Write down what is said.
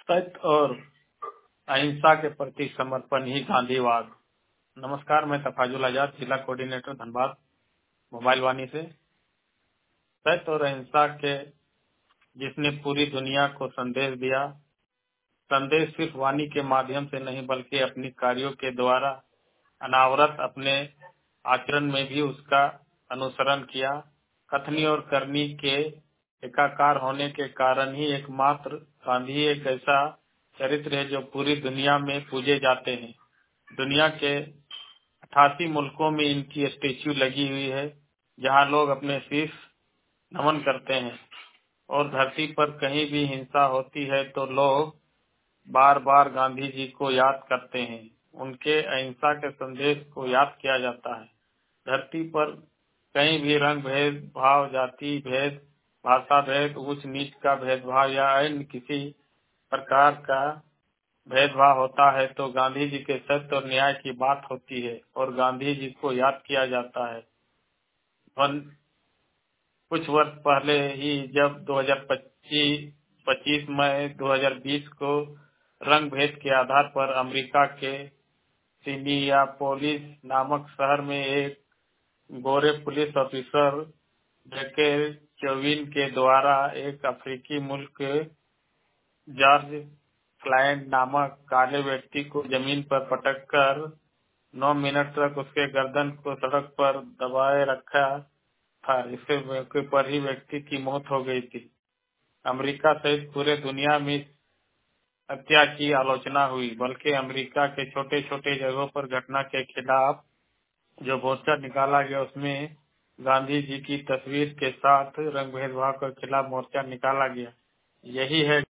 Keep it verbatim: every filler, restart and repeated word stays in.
सत्य और अहिंसा के प्रति समर्पण ही गांधीवाद। नमस्कार, मैं तफाजुल आजाद, जिला कोऑर्डिनेटर धनबाद, मोबाइल वाणी से। सत्य और अहिंसा के जिसने पूरी दुनिया को संदेश दिया, संदेश सिर्फ वाणी के माध्यम से नहीं बल्कि अपनी कार्यों के द्वारा अनावरत अपने आचरण में भी उसका अनुसरण किया। कथनी और करनी के एकाकार होने के कारण ही एकमात्र गांधी एक ऐसा चरित्र है जो पूरी दुनिया में पूजे जाते हैं। दुनिया के अठासी मुल्कों में इनकी स्टेच्यू लगी हुई है, जहां लोग अपने शीश नमन करते हैं। और धरती पर कहीं भी हिंसा होती है तो लोग बार बार गांधी जी को याद करते हैं, उनके अहिंसा के संदेश को याद किया जाता है। धरती पर कहीं भी रंग भेद भाव, जाति भेद, भाषा भेद, ऊंच नीच का भेदभाव या अन्य किसी प्रकार का भेदभाव होता है तो गांधी जी के सत्य और न्याय की बात होती है और गांधी जी को याद किया जाता है। कुछ वर्ष पहले ही जब दो हज़ार पच्चीस मई दो हज़ार बीस को रंग भेद के आधार पर अमेरिका के सिनियापोलिस नामक शहर में एक गोरे पुलिस ऑफिसर जैके चौविन के द्वारा एक अफ्रीकी मुल्क जॉर्ज फ्लायड नामक काले व्यक्ति को जमीन पर पटक कर नौ मिनट तक उसके गर्दन को सड़क पर दबाए रखा था। इससे मौके पर ही व्यक्ति की मौत हो गई थी। अमेरिका सहित पूरे दुनिया में हत्या की आलोचना हुई, बल्कि अमेरिका के छोटे छोटे जगहों पर घटना के खिलाफ जो मोर्चा निकाला गया उसमें गांधी जी की तस्वीर के साथ रंग भेदभाव के खिलाफ मोर्चा निकाला गया। यही है